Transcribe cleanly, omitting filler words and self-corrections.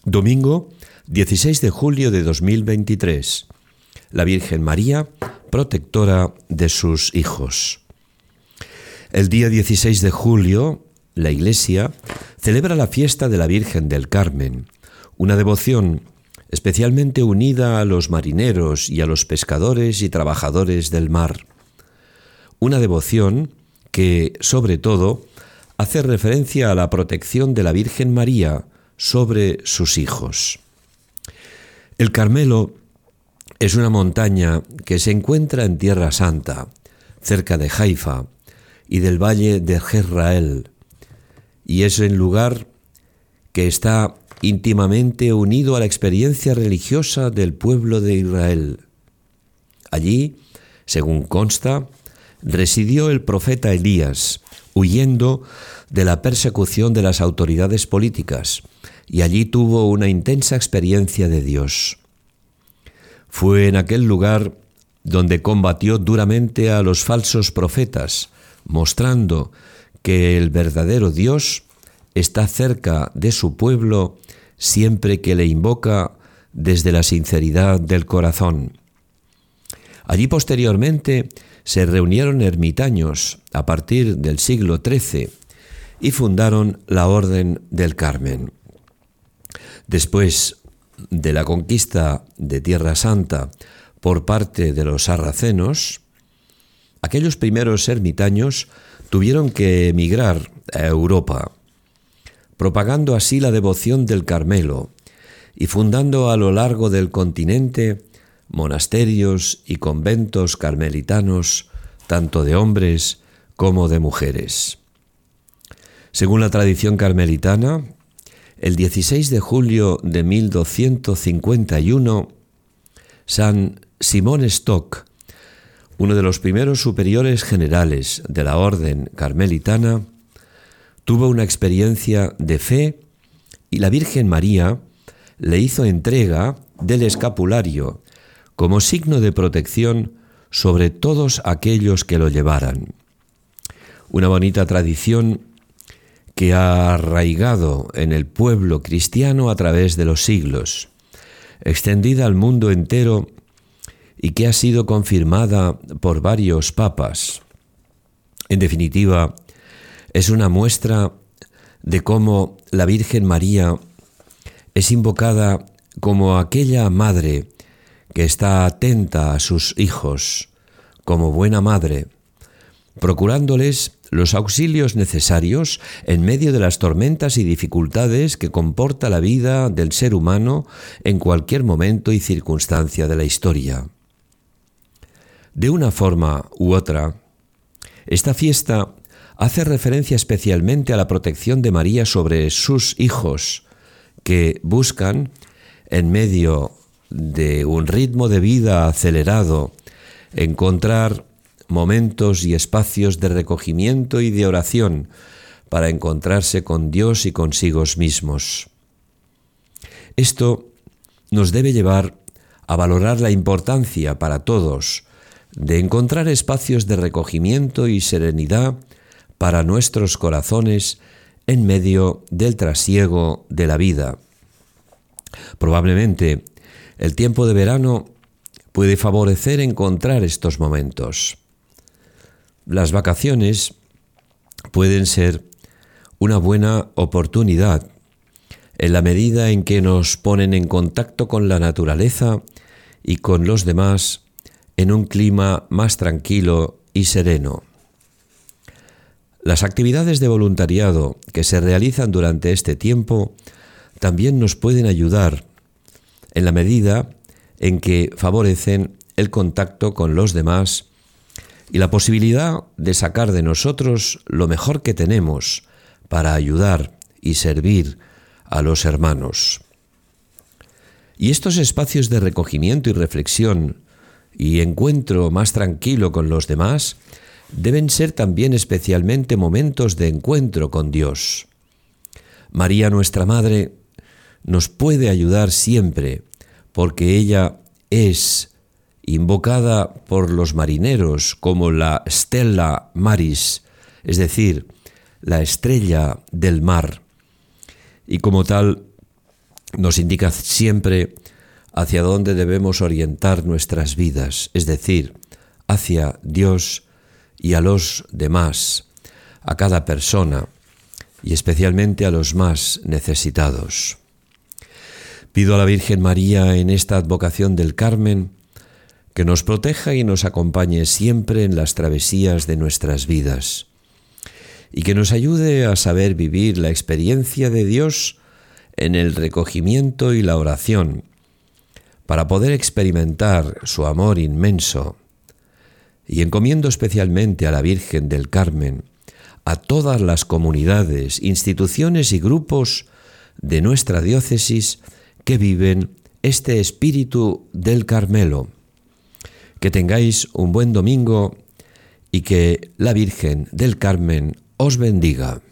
Domingo 16 de julio de 2023. La Virgen María, protectora de sus hijos. El día 16 de julio, la Iglesia celebra la fiesta de la Virgen del Carmen, una devoción especialmente unida a los marineros y a los pescadores y trabajadores del mar. Una devoción que, sobre todo, hace referencia a la protección de la Virgen María sobre sus hijos. El Carmelo es una montaña que se encuentra en Tierra Santa, cerca de Haifa y del valle de Jezreel, y es un lugar que está íntimamente unido a la experiencia religiosa del pueblo de Israel. Allí, según consta, residió el profeta Elías, huyendo de la persecución de las autoridades políticas, y allí tuvo una intensa experiencia de Dios. Fue en aquel lugar donde combatió duramente a los falsos profetas, mostrando que el verdadero Dios está cerca de su pueblo siempre que le invoca desde la sinceridad del corazón. Allí posteriormente se reunieron ermitaños a partir del siglo XIII y fundaron la Orden del Carmen. Después de la conquista de Tierra Santa por parte de los sarracenos, aquellos primeros ermitaños tuvieron que emigrar a Europa, propagando así la devoción del Carmelo y fundando a lo largo del continente monasterios y conventos carmelitanos, tanto de hombres como de mujeres. Según la tradición carmelitana, el 16 de julio de 1251, San Simón Stock, uno de los primeros superiores generales de la orden carmelitana, tuvo una experiencia de fe y la Virgen María le hizo entrega del escapulario como signo de protección sobre todos aquellos que lo llevaran. Una bonita tradición que ha arraigado en el pueblo cristiano a través de los siglos, extendida al mundo entero y que ha sido confirmada por varios papas. En definitiva, es una muestra de cómo la Virgen María es invocada como aquella madre que está atenta a sus hijos, como buena madre, procurándoles los auxilios necesarios en medio de las tormentas y dificultades que comporta la vida del ser humano en cualquier momento y circunstancia de la historia. De una forma u otra, esta fiesta hace referencia especialmente a la protección de María sobre sus hijos, que buscan, en medio de un ritmo de vida acelerado, encontrar momentos y espacios de recogimiento y de oración para encontrarse con Dios y consigo mismos. Esto nos debe llevar a valorar la importancia para todos de encontrar espacios de recogimiento y serenidad para nuestros corazones en medio del trasiego de la vida. Probablemente el tiempo de verano puede favorecer encontrar estos momentos. Las vacaciones pueden ser una buena oportunidad en la medida en que nos ponen en contacto con la naturaleza y con los demás en un clima más tranquilo y sereno. Las actividades de voluntariado que se realizan durante este tiempo también nos pueden ayudar en la medida en que favorecen el contacto con los demás y la posibilidad de sacar de nosotros lo mejor que tenemos para ayudar y servir a los hermanos. Y estos espacios de recogimiento y reflexión y encuentro más tranquilo con los demás deben ser también especialmente momentos de encuentro con Dios. María, nuestra Madre, nos puede ayudar siempre porque ella es invocada por los marineros como la Stella Maris, es decir, la estrella del mar, y como tal nos indica siempre hacia dónde debemos orientar nuestras vidas, es decir, hacia Dios y a los demás, a cada persona y especialmente a los más necesitados. Pido a la Virgen María en esta advocación del Carmen que nos proteja y nos acompañe siempre en las travesías de nuestras vidas y que nos ayude a saber vivir la experiencia de Dios en el recogimiento y la oración, para poder experimentar su amor inmenso. Y encomiendo especialmente a la Virgen del Carmen, a todas las comunidades, instituciones y grupos de nuestra diócesis que viven este espíritu del Carmelo. Que tengáis un buen domingo y que la Virgen del Carmen os bendiga.